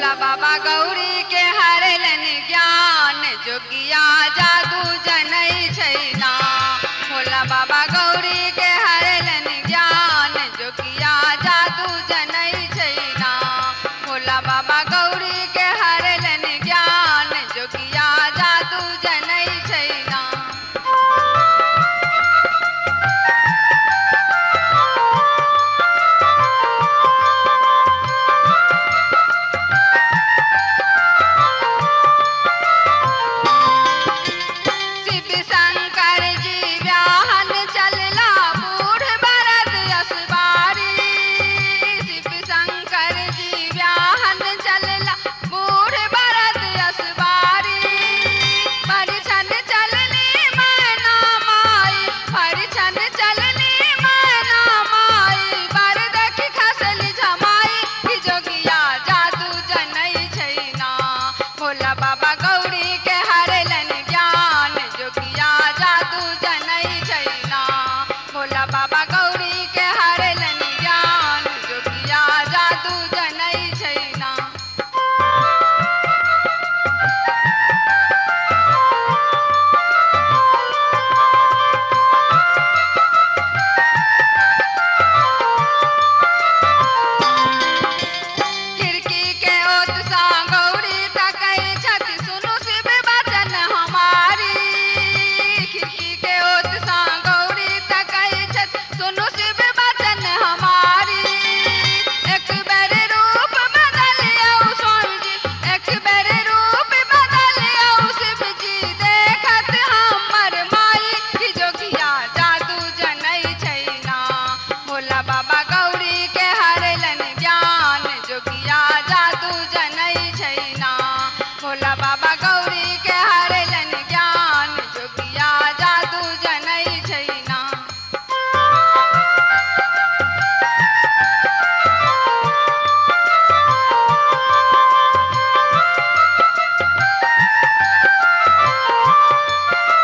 भोला बाबा गौरी के हरलन ज्ञान जोगिया जादू जनई छैना। भोला बाबा गौरी के हरलन ज्ञान जोगिया जादू जनई छैना। भोला बाबा गौरी के हरलन ज्ञान जोगिया जादू जनई छैना।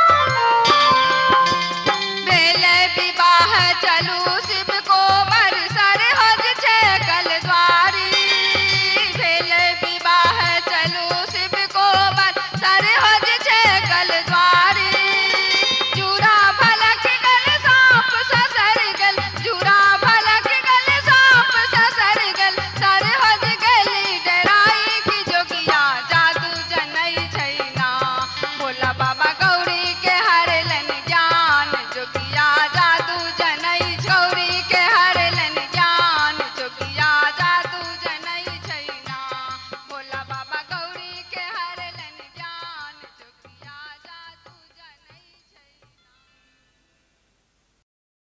चलू शिव को